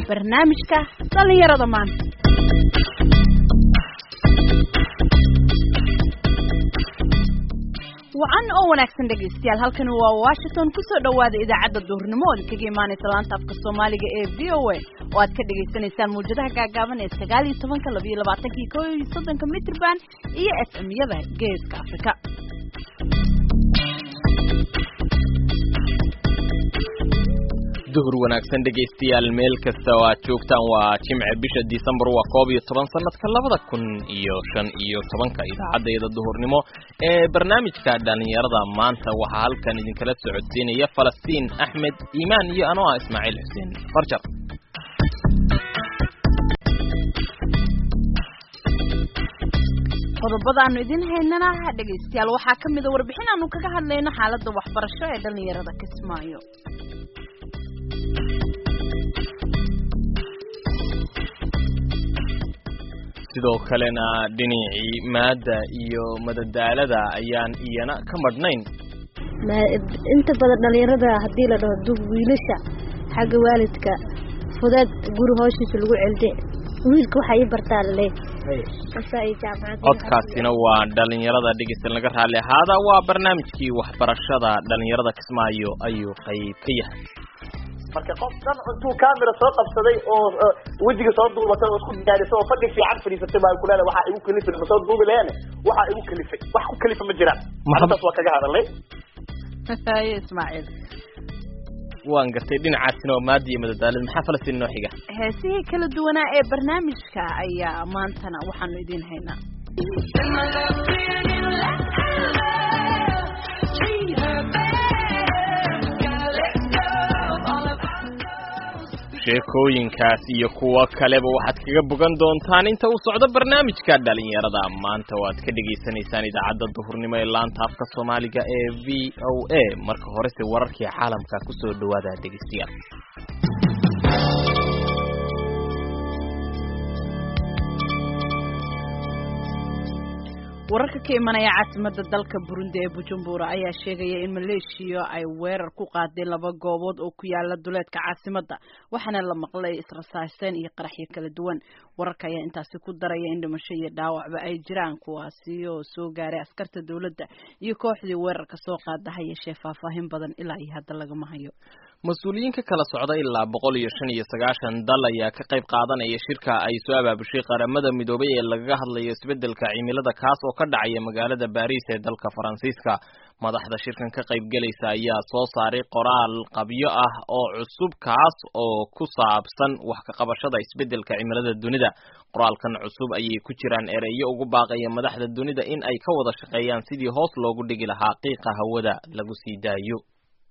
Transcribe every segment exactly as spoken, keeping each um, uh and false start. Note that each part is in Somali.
barnaamijka dhalinyarada maanta. وعن أول أحسن دقيقتين هل كانوا واشنطن كسر دواد إذا عدد دورنمون كجي ماني تلانت في الصومالي إيه في أو إيه وأتكلم دقيقتين إنسان موجودة كعجبان استقالي طبعا كلا بيلا بعتكي كوي صدق كمتر بان إيه إس إم يبه جيز كأفريقيا. دهر wanaagsan dhageystayaal meel kasta oo aad joogtaan waa jimce bisha December waa koob iyo toban sanadka labada kun iyo shan iyo tobanka idaacadda duhurnimo ee barnaamijka dhalinyarada maanta waxa halkan idin kala socodsiinaya Falastiin Axmed Iimaan iyo anoo Ismaaciil Xuseen Farjar. qodobada aanu idin haynana dhageystayaal waxa kamid ah warbixin aanu kaga hadlayno xaaladda waxbarasho ee dhalinyarada Kismaayo. sidoo kalena dhinacii maada iyo madadaalada ayaan iyana ka madhnayn inta badan dhalinyarada hadii la dhaho dug wiilasha xagga waalidka fudaad guri hooshiisa lagu celde wiilka waxa ay bartaan leh kasay jaamacad codkaasina waa dhalinyarada dhigeysan laga raali ahaada waa barnaamijkii waxbarashada dhalinyarada Kismaayo ayuu qayb ka yahay marka qof dhan intuu camera soo qabsaday oo wajiga soo duubatay oo isku diyaariso oo fadhi fiican fariisatay baa kulada waxa igu kalifay ma soo duubi leeyane waxa igu kalifay wax ku kalifa ma jiraan markaas waa kaga hadalay ay Ismaaciil waan gartay dhinacaasina oo maadiye madadaalad maxaa Falastiin noo xiga heesii kala duwana ee barnaamijka ayaa maantana waxaanu idin haynaa sheekooyinkaas iyo kuwa kaleba waxaad kaga bogan doontaan inta uu socdo barnaamijka dhalinyarada maanta waad ka dhageysanaysaan idaacadda duhurnimo ee laanta afka Soomaaliga ee V O A marka hore si wararkii caalamka ku soo dhawaada dhageystayaal wararka ka imanaya caasimada dalka Burundi ee Bujumbura ayaa sheegaya in Maleeshiya ay weerar ku qaadeen laba goobood oo ku yaala duleedka caasimada waxaana la maqlay israsaaseen iyo qaraxyo kala duwan wararka ayaa intaasi ku daraya in dhimasho iyo dhaawacba ay jiraan kuwaasi oo soo gaaray askarta dawladda iyo kooxdii weerarka soo qaaday yeeshee faahfaahin badan ilaa iyo hadda laga mahayo mas'uuliyiinka kala socda ilaa boqol iyo shan iyo sagaashan dal ayaa ka qayb qaadanaya shirka ay soo abaabushay qaramada midoobay ee laga hadlayo isbeddelka cimilada kaas oo ka dhacaya magaalada Paris ee dalka Faransiiska madaxda shirkan ka qayb galaysa ayaa soo saaray qoraal qabyo ah oo cusub kaas oo ku saabsan wax ka qabashada isbeddelka cimilada dunida qoraalkan cusub ayay ku jiraan ereyo ugu baaqaya madaxda dunida in ay ka wada shaqeeyaan sidii hoos loogu dhigi lahaa qiiqa hawada lagu sii daayo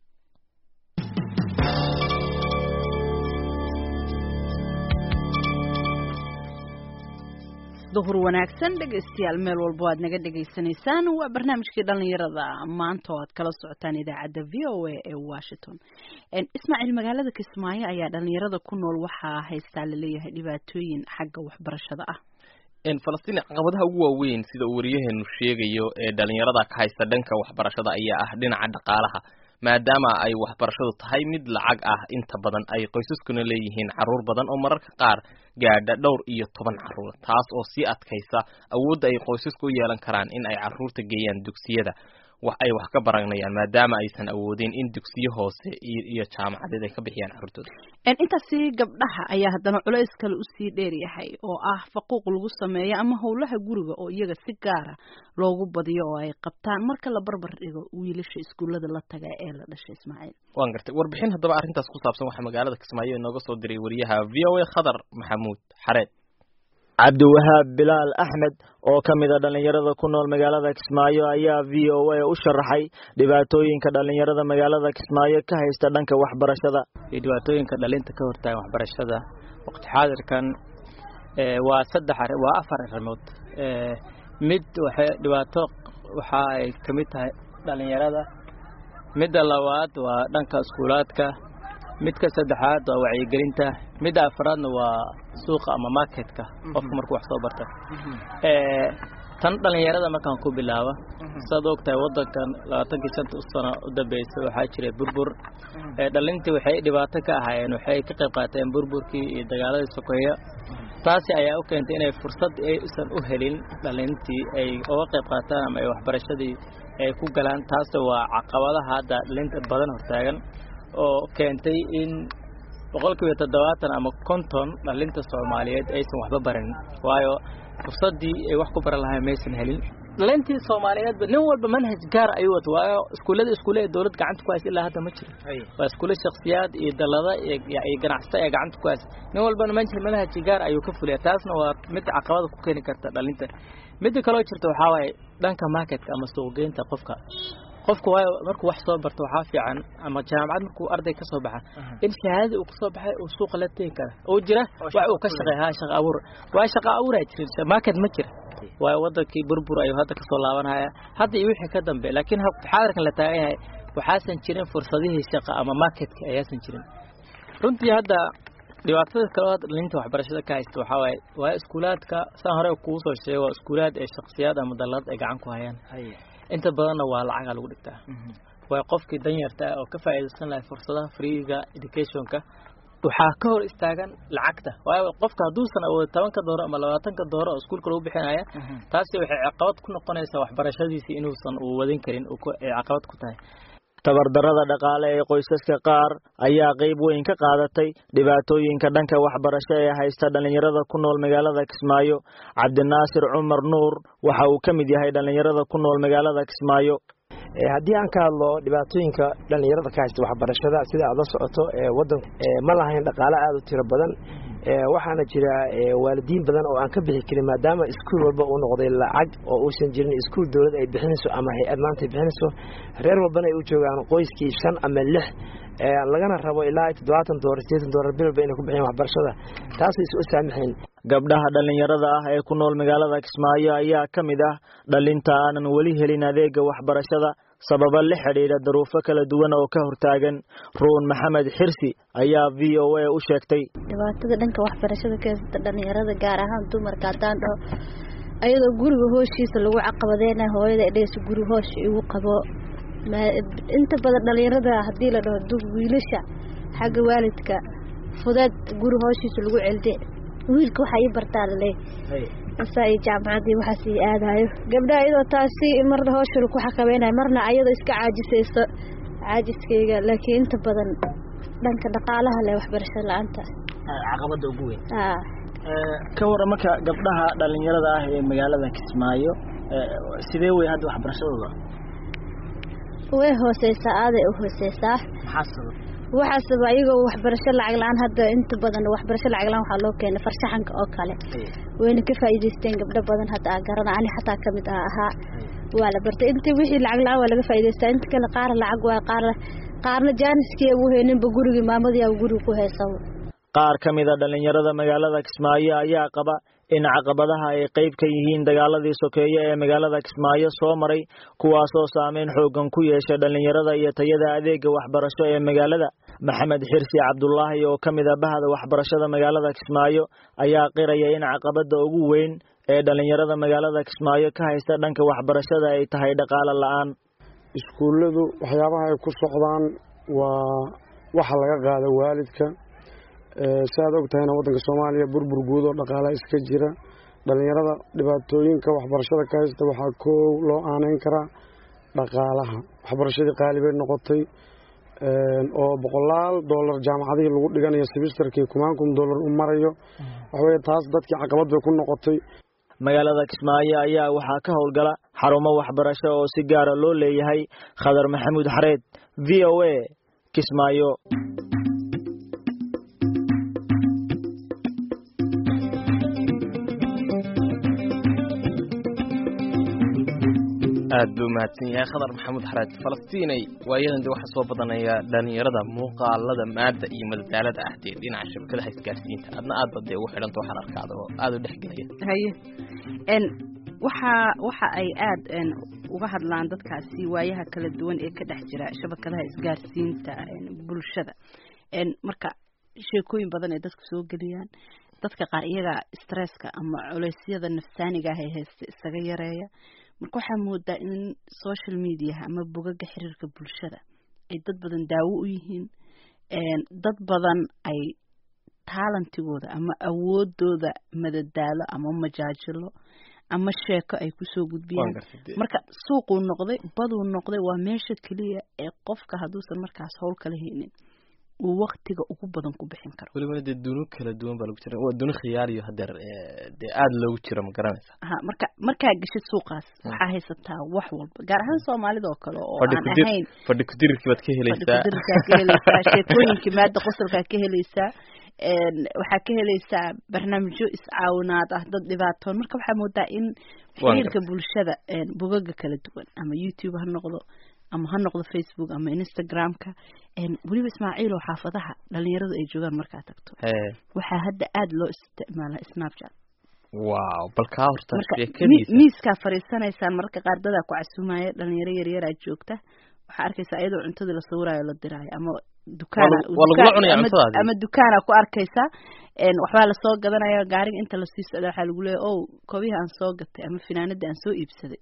duhur wanaagsan dhageystayaal meel walba aad naga dhageysanaysaan waa barnaamijkii dhalinyarada maanta oo aad kala socotaan idaacadda V O A ee Washington Ismaaciil magaalada Kismaayo ayaa dhalinyarada ku nool waxaa haystaa la leeyahay dhibaatooyin xagga waxbarashada ah in Falastiin caqabadaha ugu waaweyn sida uu wariyaheenu sheegayo ee dhalinyarada ka haysta dhanka waxbarashada ayaa ah dhinaca dhaqaalaha maadaama ay waxbarashadu tahay mid lacag ah inta badan ay qoysaskuna leeyihiin caruur badan oo mararka qaar gaadha dhowr iyo toban caruur taas oo si adkaysa awoodda ay qoysasku u yeelan karaan in ay caruurta geeyaan dugsiyada wax ay wax ka baranayaan maadaama aysan awoodin in dugsiyo hoose iyo jaamacadeed ay ka bixiyaan caruurtooda intaasi gabdhaha ayaa haddana culays kale u sii dheer yahay oo ah faquuq lagu sameeyo ama howlaha guriga oo iyaga si gaar ah loogu badiyo oo ay qabtaan marka la barbar dhigo wiilasha iskuulada la taga ee la dhashay Ismaaciil waan gartay warbixin haddaba arrintaas ku saabsan waxa magaalada Kismaayo inooga soo diray wariyaha V O A Khadar Maxamuud Xareed Cabdiwahaab Bilaal Axmed oo kamid ah dhalinyarada ku nool magaalada Kismaayo ayaa V O A u sharaxay dhibaatooyinka dhalinyarada magaalada Kismaayo ka haysta dhanka waxbarashada iyo dhibaatooyinka dhalinta ka hortaagan waxbarashada waqti xaadirkan ee waa saddex waa afar arrimood ee mid waxa dhibaato waxa ay kamid tahay dhalinyarada midda labaad waa dhanka iskuulaadka midka saddexaad waa wacyigelinta midda afraadna waa suuqa ama marketka qofka markuu wax soo barto ee tan dhalinyarada markaan ku bilaabo saad ogtahay wadankan labaatan shanta sano u dambeysay waxaa jiray burbur ee dhalintii waxay dhibaato ka ahaayeen waxay ka qayb qaateen burburkii iyo dagaaladii sokeeye taasi ayaa u keentay inay fursad aysan u helin dhalintii ay uga qayb qaataan ama ay waxbarashadii ay ku galaan taas waa caqabadaha hadda dhalinta badan hortaagan oo keentay in boqolkiiba toddobaatan ama konton dhalinta Soomaaliyeed aysan waxba baran waayo fursadii ay wax ku baran lahayn maysan helin dhalintii Soomaaliyeed nin walba manhaj gaar ayuu wato waayo iskuulada iskuulada dawlad gacanta ku haysa ilaa hadda ma jiro waa iskuul shakhsiyaad iyo dalada iyo ganacsato ay gacanta ku haysa nin walba manhaj gaar ayuu ka fuliyaa taasna waa mid caqabad ku keeni karta dhalinta mid kale oo jirta waxa waaye dhanka marketka ama suuqgeynta qofka qofku waayo markuu wax soo barto waxa fiican ama jaamacad markuu arday ka soo baxa in shahaado uu soo baxay uu suuq la teen kara oo jira wax uu ka shaqeeyaa shaqo abuur waa shaqo abuur ay jirto market ma jira waa wadankii burbur ayuu hadda ka soo laabanaya hadda iyo wixii ka dambe laakiin xaadirkan la taagan yahay waxaasan jirin fursadihii shaqo ama marketka ayaasan jirin runtii hadda dhibaatada kale oo dhalinta waxbarashada ka haysta waxa waaye waa iskuulaadka san hore kugu soo sheegay waa iskuulaad ee shakhsiyaad ama dalad ay gacan ku hayaan inta badanna waa lacag lagu dhigtaa way qofkii danyarta oo ka faa'iideysan lahay fursadaha freega educationka waxa ka hor istaagan lacagta waayo qofka haduusan awood toban doolar ama labaatan doolar oo iskuulka lagu bixinaya taasi waxay caqabad ku noqonaysaa waxbarashadiisa inuusan u wadin karin oo caqabad ku tahay tabardarada dhaqaale ee qoysaska qaar ayaa qayb weyn ka qaadatay dhibaatooyinka dhanka waxbarasho ee haysta dhalinyarada ku nool magaalada Kismaayo Cabdinaasir Cumar Nuur waxa uu ka mid yahay dhalinyarada ku nool magaalada Kismaayo ee hadii aan ka hadlo dhibaatooyinka dhalinyarada ka haysta waxbarashada sida aad la socoto ee wadan ma lahayn dhaqaale aad u tiro badan ee waxaana jira waalidiin badan oo aan ka bixi karin maadaama iskuul walba uu noqday lacag oo uusan jirin iskuul dawlad ay bixinayso ama hay'ad maanta bixinayso reer walbana ay u joogaan qoyskii shan ama lix ee lagana rabo ilaa toddobaatan doolar sideetan doolar bil walba inay ku bixiyaan waxbarashada taas ay soo saamaxeen gabdhaha dhalinyarada ah ee ku nool magaalada Kismaayo ayaa kamid ah dhalinta aanan wali helin adeega waxbarashada sababa la xiriira duruufo kala duwan oo ka hortaagan Ruun Maxamed Xirsi ayaa V O A u sheegtay dhibaatada dhanka waxbarashada ka haysta dhalinyarada gaar ahaan dumarka daan dhaw ayadoo guriga hooshiisa lagu caqabadeenay hooyada dhees guri hoosh igu qabo inta badan dhalinyarada hadii la dhaho dug wiilasha xagga waalidka fudad guri hooshiisa lagu celday wiilka waxa ay bartaan leey asay jaamacadii waxa si aadayo gabdhaha iyadoo taasi marna hooshul ku xakameynay marna ayadoo iska caajisayso caajiskeyga laakiin inta badan dhanka dhaqaalaha leh waxbarashada la'aanta caqabada ugu weyn ah ee ka waramaka gabdhaha dhalinyarada ah ee magaalada Kismaayo sidee way hadda waxbarashadooda way hooseysaa aad ay u hooseysaa xasab waxa sabab ayagoo waxbarasho lacag la'aan hadda inta badan waxbarasho lacag la'aan waxa loo keenay farshaxanka oo kale wayna ka faa'iideysteen gabdho badan hadda garana ani xataa kamid ah aha waa la bartay intii wixii lacag la'aan waa laga faa'iideystaa inta kale qaar lacag waa qaar qaarna jaaniskii uu heenin ba guriga maamadii uu guriga ku heesaw qaar kamid ah dhalinyarada magaalada Kismaayo ayaa qaba in caqabadaha ay qayb ka yihiin dagaaladii sokeeye ee magaalada Kismaayo soo maray kuwaas oo saameyn xoogan ku yeeshay dhalinyarada iyo tayada adeega waxbarasho ee magaalada Maxamed Xirsi Cabdullaahi oo kamid ah bahda waxbarashada magaalada Kismaayo ayaa qiraya in caqabada ugu weyn ee dhalinyarada magaalada Kismaayo ka haysta dhanka waxbarashada ay tahay dhaqaale la'aan iskuuladu waxyaabaha ay ku socdaan waa waxa laga qaado waalidka saad ogtahayna wadanka Soomaaliya burbur guud oo dhaqaale iska jira dhalinyarada dhibaatooyinka waxbarashada ka haysta waxa koo loo aaneyn karaa dhaqaalaha waxbarashada qaalibeed noqotay oo boqolaal dollar jaamacadii lagu dhiganayo semesterkii kumaan dollar u marayo waxa weeye taas dadkii caqabad bay ku noqotay magaalada Kismaayo ayaa waxa ka howlgala xarumo waxbarasho oo si gaar ah loo leeyahay Khadar Maxamuud Xareed V O A Kismaayo aad buu mahadsan yahay Khadar Maxamuud Xareed Falastiinay waayadan waxa soo badanaya dhalinyarada muuqaalada maada iyo madadaalada ahdeed dhinaca shirkadaha isgaarsiinta adna aad bad ugu xidhanto waxaan arkaado aad u dhexgelaya haye en waxa waxa ay aad en uga hadlaan dadkaasi waayaha kala duwan ee ka dhex jira shabakadaha isgaarsiinta bulshada en marka sheekooyin badan ay dadku soo galiyaan dadka qaar iyaga stresska ama culeysyada nafsaaniga ah ee haysta isaga yareeya marka waxaa moodaa in social media ama bogaga xiriirka bulshada ay dad badan daawo u yihiin dad badan ay talentigooda ama awoodooda madadaalo ama majaajilo ama sheeko ay kusoo gudbiyaan marka suuquu noqday baduu noqday waa meesha keliya ee qofka hadduusan markaas howl kala haynin uu waqtiga ugu badan ku bixin karo weliba dee duno kala duwan baa lagu jira waa duno khiyaaliyo hadeer dee aada loogu jiro ma garanaysa ha marka markaa geshid suuqaas waxaa haysataa wax walba gaar ahaan soomaalida oo kale oo aan ahayn fadhi kudirirkii baad ka helaysaa fadhi kudirirkaa ka helaysaa sheekooyinkii maada qosolkaa ka helaysaa waxaa ka helaysaa barnaamijyo iscaawinaad ah dad dhibaatoon marka waxaa moodaa in xiriirka bulshada bogaga kala duwan ama youtube ha noqdo ama ha noqdo facebook ama instagramka weliba ismaaciil oo xaafadaha dhalinyaradu ay joogaan markaa tagto waxaa hadda aada loo isticmaalaa snapchat wow bal kaa horta miiskaa fariisanaysaan mararka qaar dadaa ku casuumaya dhalinyaro yaryaraa joogta waxaa arkaysaa iyadoo cuntada la sawiraayo la diraayo ama dukaana ama dukaana ku arkaysaa waxbaa lasoo gadanaya gaariga inta lasii socda waxaa lagu leeya o kobihi aan soo gatay ama finaanadii aan soo iibsaday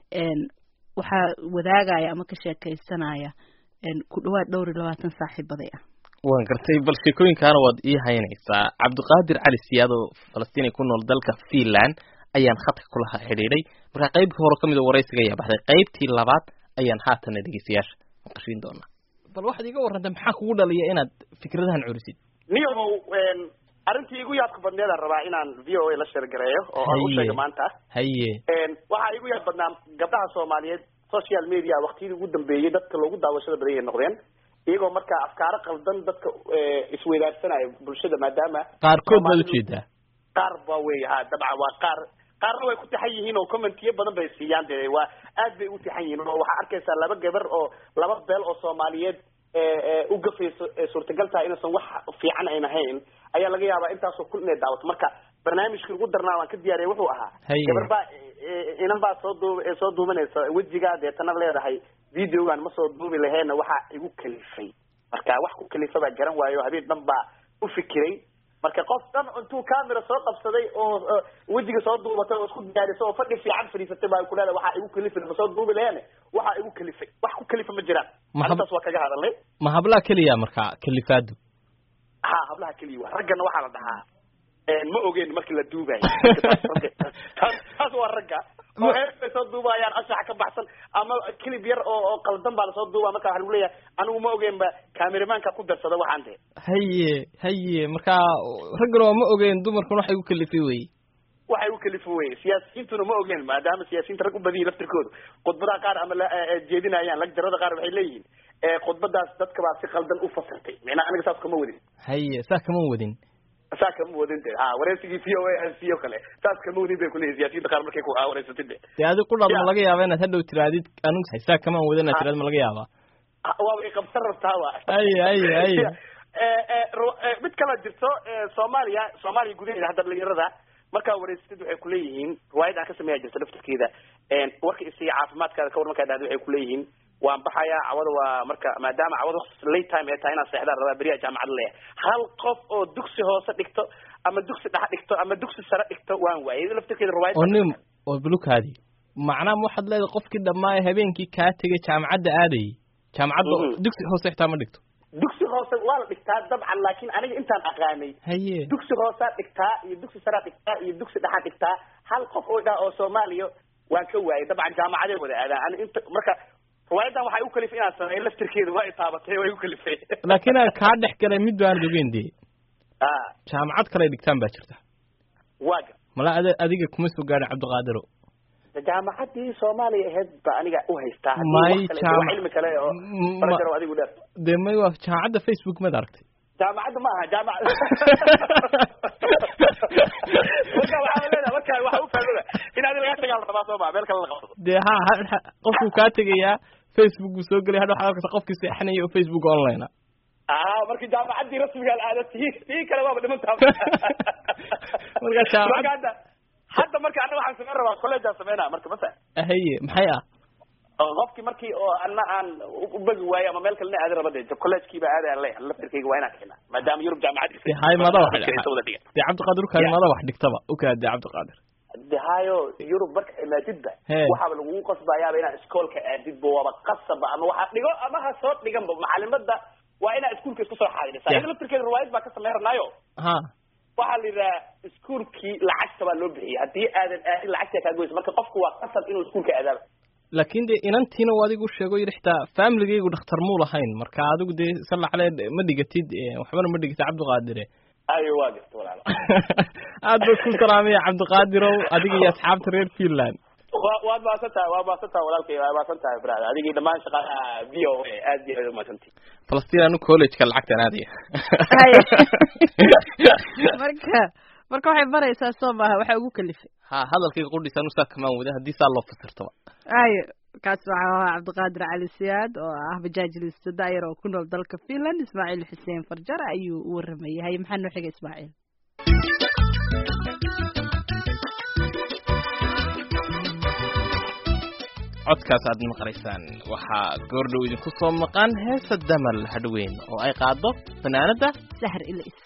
waxaa wadaagaya ama ka sheekaysanaya ku dhawaad dhowr iyo labaatan saaxiibaday ah waan gartay bal sheekooyinkaana waad ii haynaysaa cabdiqaadir cali siyaado falastiin ku nool dalka Finland ayaan khadka kula xiriiray marka qaybtii hore kamid ah waraysiga ayaa baxday qaybtii labaad ayaan haatan dhageystayaasha qashin doonaa bal waxaad iga warrantay maxaa kugu dhaliya inaad fikradahan curisid niyo arrintii igu yaabka badneed aan rabaa inaan v o a la sheergareeyo oo aan u sheego maanta haye waxaa igu yaab badnaa gabdhaha Soomaaliyeed social media waqtiyadii ugu dambeeyay dadka loogu daawashada badan yahay noqdeen iyagoo markaa afkaaro qaldan dadka isweydaarsanaya bulshada maadaama qaarkood baad u jeedaa qaar baa wey ha dabcan waa qaar qaarna way ku taxan yihiin oo commentiyo badan bay siiyaan dee waa aad bay u taxan yihiin oo waxaa arkaysaa laba gabar oo laba beel oo Soomaaliyeed u gafayso suurtagal tahay inaysan wax fiican ayna ahayn ayaa laga yaabaa intaasoo kul inay daawato marka barnaamijkii ugu darnaa waan ka diyaariyay wuxuu ahaa gabar baa inan baa soo duub soo duubanaysa wejigaa deetana leedahay videogan ma soo duubi laheena waxaa igu kalifay marka wax ku kalifa baa garan waayo habeen dhan baa u fikiray marka qof dhan intuu camera soo qabsaday oo wejiga soo duubatay oo isku diyaariyay oo fadhi fiican fariisatay baa ku leedahay waxaa igu kalifay ma soo duubi laheena waxaa igu kalifay wax ku kalifa ma jiraan intaas waa kaga hadalnay ma hablaha kaliya marka kalifaadu ha hablaha kaliya raggana waxaa la dhahaa ma ogeen markii la duubayo taas waa ragga oo heerka soo duubayaan ashax ka baxsan ama clip yar oo oo qaldan baa la soo duubaa marka waxa lagu leeyahay anigu ma ogeen ba cameramanka ku darsada waxaan de haye haye marka raggana waa ma ogeen dumarkuna waxay u kalifay wey waxay u kalifay wey siyaasiyiintuna ma ogeen maadaama siyaasiyiinta rag u badiyay laftirkooda khudbadaha qaar ama la jeedinayaan lagjarada qaar waxay leeyihiin khudbadaas dadka baa si qaldan u fasirtay macnaha aniga saas kama wadin haye saa kama wadin saa kama wadin de ha wareysigii v o a siyo kale saas kama wadin bay kuleeyihiin siyaasiyiinta qaar markay ku wareysatay de dee adi ku dhad ma laga yaaba inaad hadhow tiraadid anigu saa kama wadin inaad tiraad ma laga yaaba waaba iqabsan rabtaa wa haye haye haye mid kala jirto Soomaaliya Soomaaliya gudaheeda hadda dhalinyarada markaa wareysatid waxay kuleeyihiin riwaayad aan ka sameeyaa jirta laftirkeeda warka isii caafimaadkaada ka war markaa dhahdo waxay kuleeyihiin waan baxayaa cawada waa marka maadaama cawada late time ay tahay inaan seexdaan rabaa beriya jaamacad leeyahay hal qof oo dugsi hoose dhigto ama dugsi dhexe dhigto ama dugsi sare dhigto waan waayay laftirkeeda riwaayad oo nim oo bulukaadi macnaha waxaad leedahay qofkii dhammaa habeenkii kaa tegay jaamacadda aadayay jaamacadda dugsi hoose xitaa ma dhigto dugsi hoose waa la dhigtaa dabcan laakiin aniga intaan aqaanay haye dugsi hoose dhigtaa iyo dugsi sare dhigtaa iyo dugsi dhexe dhigtaa hal qof oo dhaa oo Soomaaliya waan ka waayay dabcan jaamacadee wada aadaan inta marka riwaayadan waxay u kalifay inaan sameeyo laftirkeeda waa itaabatay way u kalifay laakiin aan kaa dhex galay mid baan ogeyn dee ah jaamacad kale dhigtaan baa jirta waaga mala adiga kuma soo gaarin Cabdiqaadiro jaamacadii Soomaaliya ahayd baa aniga u haystaa may cilmi kale oo barajaro adigu dheer dee may waa jaamacadda Facebook ma aragtay jaamacadda ma aha jaamacad marka waxaa leedahay marka waxa u fahmada inaad laga tagaa rabaa Soomaa meel kale la qabto dee ha qofku ka tagayaa Facebook uu soo galay hadda waxa arkaysa qofkii seexanay oo Facebook online ah markii jaamacadii rasmiga ah aad tii kale waa dhimantaa marka jaamacadda hadda marka anaga waxaan sameyn rabaa college aan sameynaa marka bas haye maxay ah qofkii markii oo anna aan u bagi waayo ama meel kalena aadi rabade collegekii baa aadaan leeyahay laftirkayga waa inaan keenaa maadaama Yurub jaamacadiisa hay mada wax de Cabdiqaadir ka mada wax dhigtaba u ka de Cabdiqaadir de hayo Yurub marka imaadidba waxa lagu qasbayaa inaan iskoolka aadidba waba qasaba ama waxa dhigo ama ha soo dhigan macallimada waa inaan iskuulka isku soo xaadiray sayid laftirkeeda riwaayad baa ka sameeynaayo ha waxa la yiraahdaa iskuulkii lacagta baa loo bixiyay hadii aadan aadin lacagta ka goys marka qofku waa qasab inuu iskuulka aadaabo laakiin de inantiina adigu sheego yirixta family-gaygu dhakhtar muu lahayn marka adigu de salaxleed ma dhigatid waxbana ma dhigatid Cabdiqaadir ayo waa jirto walaal aad baa ku salaamay Cabdiqaadir adiga iyo asxaabta reer Finland waa baasantahay waa baasantahay walaalkay waa baasantahay brother adiga dhamaan shaqada V O A aad iyo aad maasantii Palestine college-ka lacagta aadiya marka marka waxay baraysaa Soomaha waxa ugu kalifay ha hadalkayga qudhisan u saakamaan wada hadii saa loo fasirtaba ayo kaas waxa Cabdiqaadir Cali Siyaad oo ah bajaajilista daayir oo ku nool dalka Finland Ismaaciil Xuseen Farjar ayuu u waramayay maxaa noo xigay Ismaaciil codkaas aad maqlaysaan waxaa goordhow idinku soo maqan heesa damal hadweyn oo ay qaado fanaanada Sahar Ilays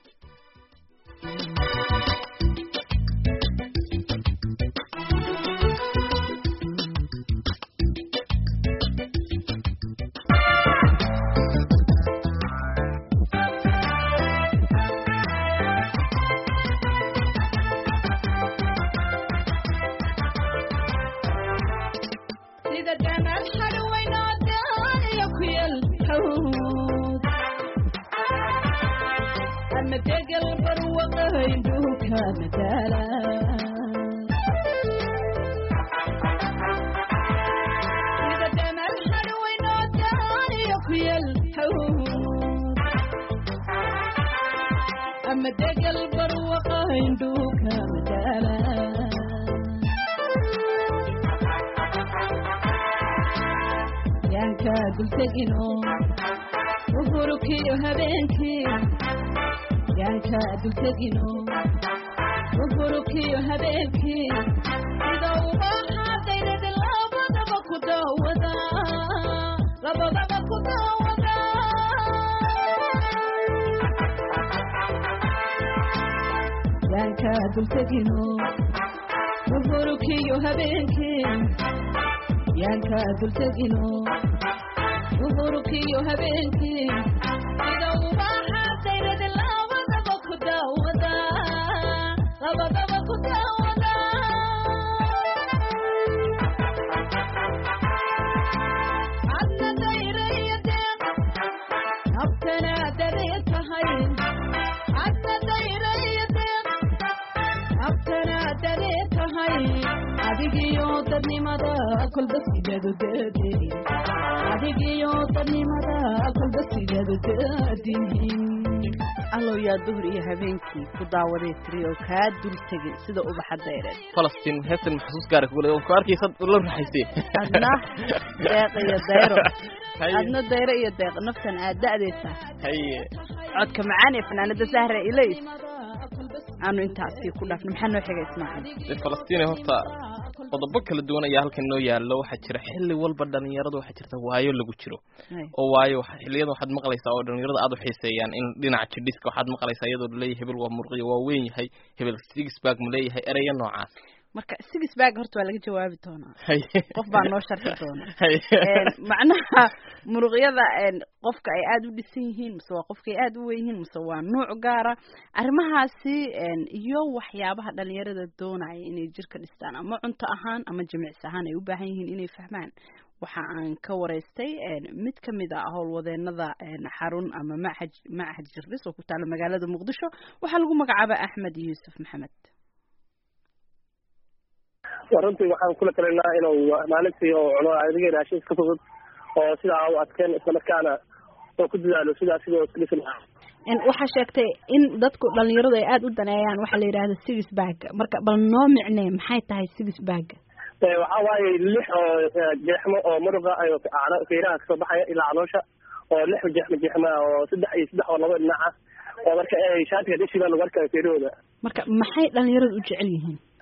duhriyo habeenkii ku daawaday trio ka dul tagay sida ubaxa dayreed Palestine heesan maxsuus gaar ah oo ku arkaysa la raxaysay adna deeq iyo dayro adna dayro iyo deeq naftan aad da'deysa haye codka macaan ee fanaanada Sahar Ilays aanu intaasi ku dhaafnay maxaa noo xigay Ismaaciil Palestine horta qodobo kala duwan ayaa halkan noo yaalo waxa jira xilli walba dhalinyaradu waxa jirta waayo lagu jiro oo waayo waxa xilliyada waxaad maqlaysaa oo dhalinyarada aad u xiiseeyaan in dhinaca jidhiska waxaad maqlaysaa iyadoo leeyahay hebel waa murqiyo waa weyn yahay hebel six pack ma leeyahay ereyo noocaas marka six pack horta waa laga jawaabi doonaa qof baa noo sharxi doona een macnaha muruqyada een qofka ay aad u dhisan yihiin mise waa qofka ay aad u weyn yihiin mise waa nooc gaara arrimahaasi een iyo waxyaabaha dhalinyarada doonaya inay jirka dhistaan ama cunto ahaan ama jimicsi ahaan ay u baahan yihiin inay fahmaan waxa aan ka wareystay mid ka mid ah howlwadeenada xarun ama macahad macahad jirdhis oo ku taala magaalada Muqdisho waxaa lagu magacaabaa Axmed Yuusuf Maxamed runtii waxaan kula talinaa inuu maalintii oo cuno adiga raashin ka fudud oo sidaa u adkeen isla markaana oo ku dadaalo sidaa sidoo kale in waxa sheegtay in dadku dhalinyaradu ay aad u daneeyaan waxa la yiraahdo six bag marka bal noo micnee maxay tahay six bag ee waxa waaye lix oo jeexmo oo muruqa ay fiiraha ka soo baxaya ilaa caloosha oo lix jeexmo jeexmo oo saddex iyo saddex oo laba dhinac ah oo marka ay shaatiga dhishida lagu arkayo fiirooda marka maxay dhalinyaradu u jecel yihiin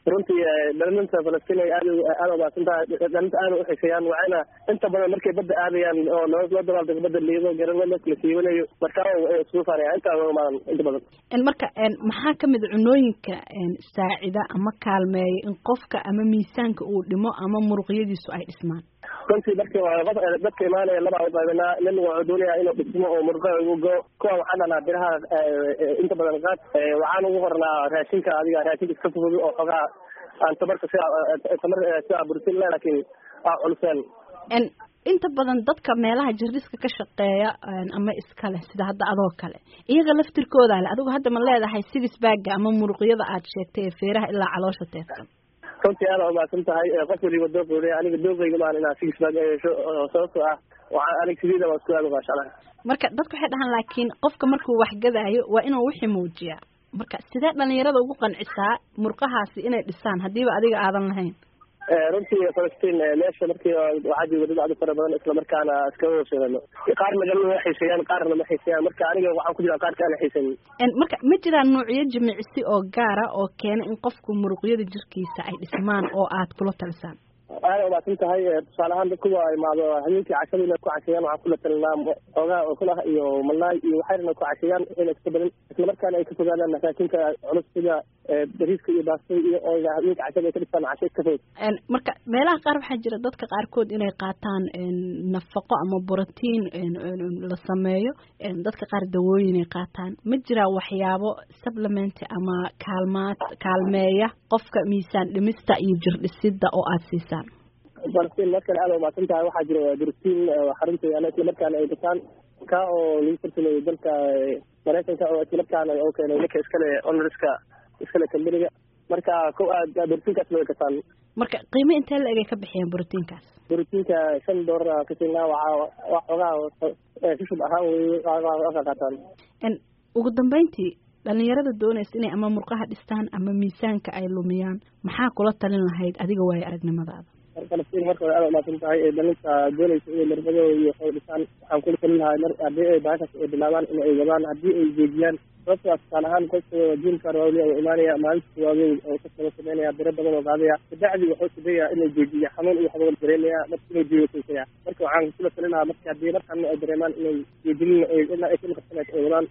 runtii dhalinta Falastiin ay aad aad u baahantahay dhalinta aad u xiiseeyaan waxayna inta badan markay badda aadayaan oo loo dagaal badda liido garan la kala siibanayo marka ay soo faarayaan inta badan inta badan in marka maxaa kamid cunooyinka saacida ama kaalmeeya in qofka ama miisaanka uu dhimo ama muruqyadiisu ay dhismaan runtii markii waa dadka imaanaya laba u qaybinaa nin waa doonaya inuu dhismo oo murqo ugu go kuwa waxaan dhanaa biraha inta badan qaad waxaan ugu hornaa raashinka adiga raashinka iska fudud oo xogaa aan tabarka sida tamar sida burtiin laakiin waa culseen in inta badan dadka meelaha jirdiska ka shaqeeya ama iskale sida hadda adoo kale iyaga laftirkooda leh adigu hadda ma leedahay six bag ama muruqyada aad sheegtay feeraha ilaa caloosha teefsan runtii aad u baahan tahay qof waliba doogooday aniga doogayga maan inaa six bag yeesho sababtoo ah waxaan aniga sideeda waa isku aad u baashanahay marka dadku waxay dhahaan laakiin qofka markuu wax gadaayo waa inuu wixii muujiyaa marka sidee dhalinyarada ugu qancisaa murqahaasi inay dhisaan hadiiba adiga aadan lahayn runtii Falastiin meesha markii waxaa jooga dad aad u fara badan isla markaana iska hoosheeyno qaar magaalada waxay xiiseeyaan qaarna ma xiiseeyaan marka aniga waxaan ku jiraa qaarka aan xiiseeyay in marka ma jiraan noocyo jimicsi oo gaar ah oo keena in qofku muruqyada jirkiisa ay dhismaan oo aad kula talisaan aad u baahan tahay tusaale ahaan dadku waa imaado habeenkii cashada inay ku cashayaan waxaan kula talinaa xoogaa oo kula iyo malaay iyo waxayna ku cashayaan inay iska badan isla markaana ay ka fogaadaan masaakiinka culus sida bariiska iyo baastada iyo ooga habeenkii cashada ay ka dhistaan casho iska fog marka meelaha qaar waxaa jira dadka qaarkood inay qaataan nafaqo ama borotiin la sameeyo dadka qaar dawooyin ay qaataan ma jiraa waxyaabo supplement ama kaalmaad kaalmeeya qofka miisaan dhimista iyo jir dhisida oo aad siisaan Falastiin markale aad u baahan tahay waxaa jira borotiin xarunta ana isla markaana ay dhashaan ka oo lagu farsameeyo dalka Mareykanka oo isla markaana oo keenay dadka iskale honoriska iskale kambaniga marka ko aad borotiinkaas loo kasaan marka qiimo intee la egay ka bixiyaan borotiinkaas borotiinka shan doolar ka tina waxa xogaa shub ahaan way ka qaataan in ugu dambeyntii dhalinyarada doonaysa inay ama murqaha dhistaan ama miisaanka ay lumiyaan maxaa kula talin lahayd adiga waay aragnimadaada Falastiin marka aad u baahan tahay dhalinta doonaysa inay murqada iyo xoog dhistaan waxaan kula talin lahaa mar haddii ay baahas ay bilaabaan in ay wadaan haddii ay jeediyaan sababtoo ah tusaale ahaan qofka jiilka raawliya oo imaanaya maalinta waaweyn oo ka soo sameynaya biro badan oo qaadaya kabacdi wuxuu sideeyaa inay jeediya xanuun iyo xanuun dareemaya marka inuu jeediyo marka waxaan kula talin lahaa marka haddii markaan ay dareemaan inay jeedin ilaa ay ka qabtaan ay wadaan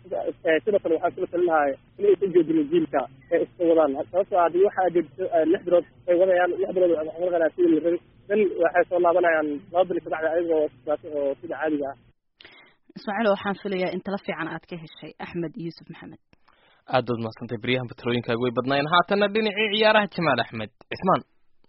sidoo kale waxaan kula talin lahaa inay ku jeedin jiilka ee iska wadaan sababtoo ah haddii waxaa jeedto lix bilood ay wadayaan lix bilood waxaa markaa sidii la rabay dan waxay soo laabanayaan laba bil kabacdi ayagoo oo sida caadiga ah Ismaaciil waxaan filayaa in tala fiican aad ka heshay Axmed Yuusuf Maxamed aad u maasantay bariyahan batrooyinkaaga way badnaayeen haatana dhinacii ciyaaraha Jamaal Axmed Cismaan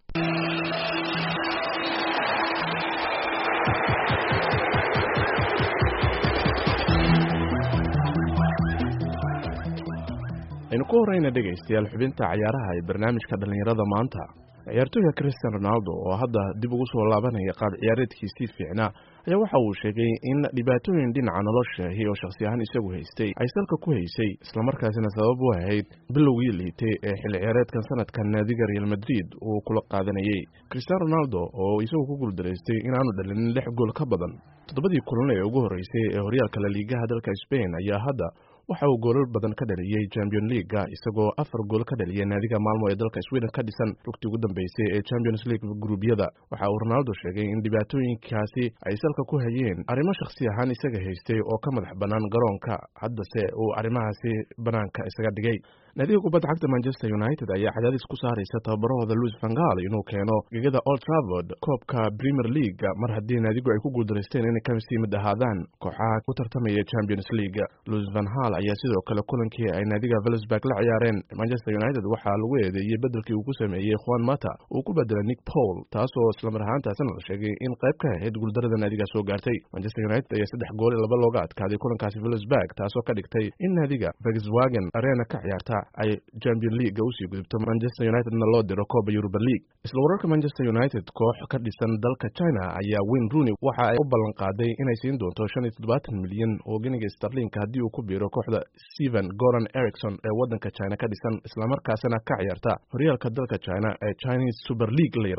aynu ku horeyna dhegaystayaal xubinta ciyaaraha ee barnaamijka dhalinyarada maanta ciyaartooyga Cristiano Ronaldo oo hadda dib ugu soo laabanaya qaab ciyaareedkiisii fiicnaa ayaa waxa uu sheegay in dhibaatooyin dhinaca nolosha iyo shakhsi ahaan isagu haystay ay salka ku haysay isla markaasina sabab u ahayd bilowgii liitay ee xilli ciyaareedkan sanadkan naadiga Real Madrid uu kula qaadanayay Cristiano Ronaldo oo isagu ku guuldareystay inaanu dhalin lix gool ka badan toddobadii kulan ee ugu horeysay ee horyaalka La Liga dalka Spain ayaa hadda waxa uu goolal badan ka dhaliyay Champions League isagoo afar gool ka dhaliyay naadiga Malmo ee dalka Sweden ka dhisan rugtii ugu dambeysay ee Champions League gruubyada waxa uu Ronaldo sheegay in dhibaatooyinkaasi ay salka ku hayeen arrimo shakhsi ahaan isaga haystay oo ka madax banaan garoonka haddase uu arrimahaasi banaanka isaga dhigay naadiga kubadda cagta Manchester United ayaa cadaadis ku saaraysa tababarahooda Louis van Gaal inuu keeno gegada Old Trafford koobka Premier League mar haddii naadigu ay ku guuldareysteen inay ka sii mid ahaadaan kooxaha ku tartamaya Champions League Louis van Gaal ayaa sidoo kale kulankii ay naadiga Wolfsburg la ciyaareen Manchester United waxaa lagu eedeeyay bedelkii uu ku sameeyay Juan Mata uu ku bedelay Nick Paul taasoo isla mar ahaantaasna la sheegay in qayb ka ahayd guuldarada naadiga soo gaartay Manchester United ayaa saddex gool laba looga adkaaday kulankaasi Wolfsburg taasoo ka dhigtay in naadiga Volkswagen Arena ka ciyaarta ay Champions League u sii gudubto Manchester United-na loo diro Copa Europa League isla wararka Manchester United koox ka dhisan dalka China ayaa Wayne Rooney waxa ay u ballan qaaday inay siin doonto shan iyo toddobaatan milyan oo giniga sterling haddii uu ku biiro kooxda Steven Goran Eriksson ee wadanka China ka dhisan isla markaasna ka ciyaarta horyaalka dalka China ee Chinese Super League la yiraahdo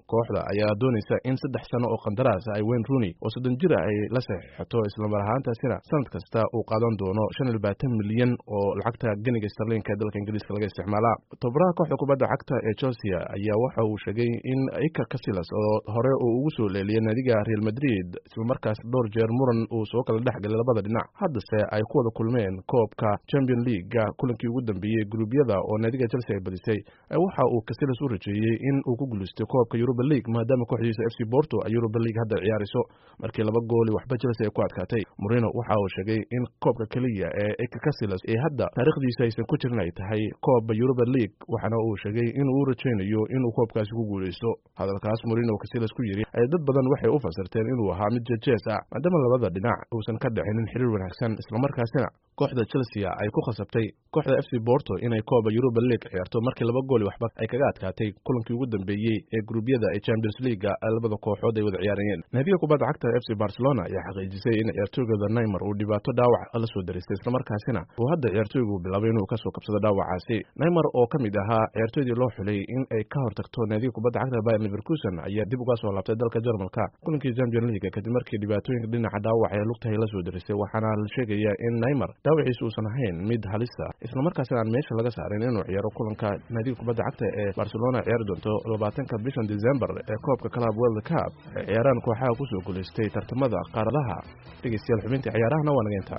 kooxda ayaa doonaysa in saddex sano oo qandaraas ay Wayne Rooney oo soddon jir ay la saxiixato isla mar ahaantaasina sanad kasta uu qaadan doono shan iyo labaatan milyan oo lacagta ganiga sterling ee dalka Ingiriiska laga isticmaalaa. Tababaraha kooxda kubadda cagta ee Chelsea ayaa waxa uu sheegay in Iker Casillas oo hore uu ugu soo leeliyay naadiga Real Madrid isla markaas dhowr jeer muran uu soo kala dhexgalay labada dhinac, haddase ay ku wada kulmeen koobka Champions League kulankii ugu dambeeyay gruubyada oo naadiga Chelsea ay badisay. Waxa uu Casillas u rajeeyay in uu ku guuleysto koobka Europa League maadaama kooxdiisa F C Porto ay Europa League hadda ciyaariso markii laba gool waxba Chelsea ay ku adkaatay. Mourinho waxa uu sheegay in koobka kaliya ee Iker Casillas ee hadda taariikhdiisa aysan ku jirin ay tahay koobka Europa League, waxana uu sheegay in uu rajeynayo inuu koobkaasi ku guuleysto. Hadalkaas Mourinho Casillas ku yiri ay dad badan waxay u fasirteen inuu ahaa mid jees ah maadaama labada dhinac uusan ka dhicin xiriir wanaagsan isla markaasina kooxda Chelsea ay ku khasabtay kooxda F C Porto inay koobka Europa League ciyaarto markii laba gool waxba ay kaga adkaatay kulankii ugu dambeeyay ee gruubyada ee Champions League labada kooxood ay wada ciyaarayeen. Naadiga kubadda cagta F C Barcelona ayaa xaqiijisay in ciyaartoyga Neymar uu dhibaato dhaawac la soo dareystay isla markaasina uu hadda ciyaartoygu bilaabay inuu ka soo kabsado dhaawacaasi. Neymar oo kamid ahaa ciyaartoydii loo xulay in ay ka hortagto naadiga kubadda cagta Bayer Leverkusen ayaa dib uga soo laabtay dalka Jarmalka kulankii Champions League kadib markii dhibaatooyinka dhinaca dhaawac ee lugta la soo dareystay, waxaana la sheegayaa in Neymar dhaawaciisu uusan ahayn mid halis ah isla markaasina aan meesha laga saarin inuu ciyaaro kulanka naadiga kubadda cagta ee Barcelona ciyaari doonto labaatanka bishan December ee koobka Club World Cup ee ciyaaraan kooxaha ku soo guuleystay tartamada qaaradaha. Dhegeystayaal, xubinta ciyaarahana waa nageynta.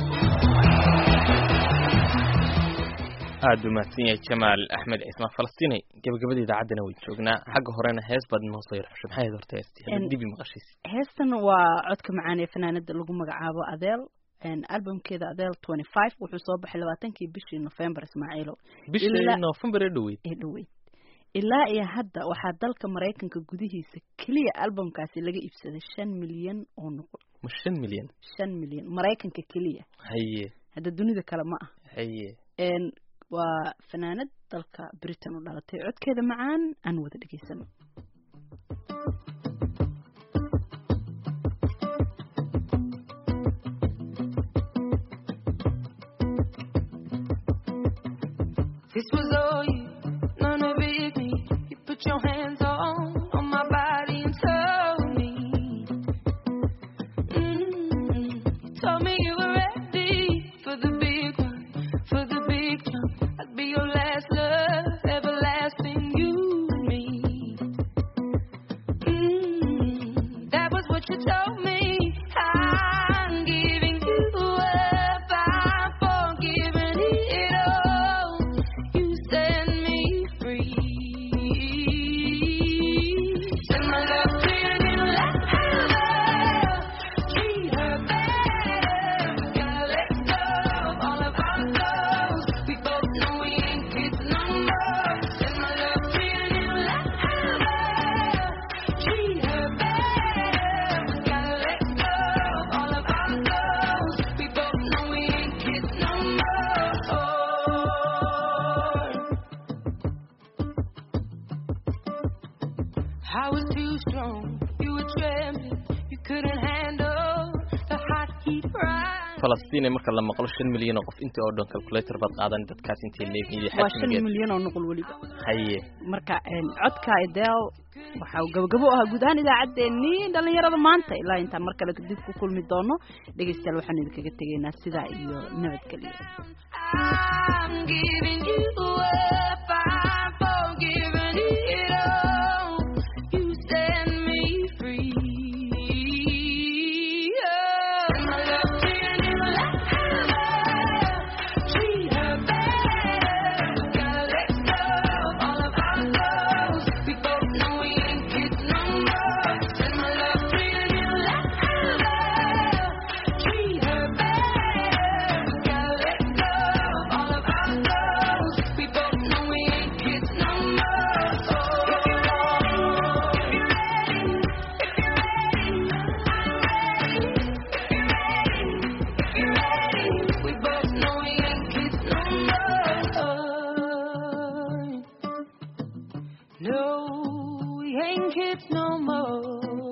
aad u mahadsan yahay Jamaal Axmed Cismaan Falastini. gabagabada idaacadana way joognaa. xagga horena hees baad noo soo yarxushay. maxay horta heestii dib maqashiis? heestan waa codka macaan ee fanaanada lagu magacaabo Adele. albumkeeda Adele twenty-five wuxuu soo baxay labaatankii bishii November. Ismaaciilo, bishii November ee dhaweyd ee dhaweyd ilaa iyo hadda waxaa dalka Mareykanka gudihiisa kaliya albumkaasi laga iibsaday shan milyan oo nuqul. ma shan milyan? shan milyan Mareykanka kaliya. haye hadda dunida kale ma ah. haye een waa fanaanad dalka Britain u dhalatay. codkeeda macaan aan wada dhageysano. This was all you, none of it me. You put your hands on, on my body and told me. Mm-hmm. You told me you were ready for the big one, for the big jump. I'd be your last love, everlasting you and me. Mm-hmm. That was what you told me. I'm giving you up, I'm forgiving it all. Set me free. Send my love to your new life. Treat her better. Gotta let go of all of our goals. We both know we ain't kids no more. Send my love to your new life. Treat her better. Gotta let go of all of our goals. We both know we ain't kids no more. I was too strong, you were trembling, you couldn't handle the hot heat rise. Falastiin marka la maqlo shan milyan oo qof intii oo dhan calculator baad qaadan dadkaas intii leeyihiin waa shan milyan oo nuqul waliba. haye marka codka Adele waxa uu gabagabo ah guud ahaan idaacadeennii dhalinyarada maanta. ilaa intaan mar kale dib ku kulmi doono dhegeystayaal, waxaan idinkaga tegaynaa sidaa iyo nabadgelyo. I'm giving you up, I'm forgiving it all. You set me free. Oh, my love to your new life. Treat her better. Gotta let go of all of our goals. We both know we ain't kids no more. Send my love to your new life. Treat her better. Gotta let go of all of our goals. We both know we ain't kids no more. Oh, if you're ready, if you're ready, if you're ready, if you're ready, we both know we ain't kids no more. No, we ain't kids no more.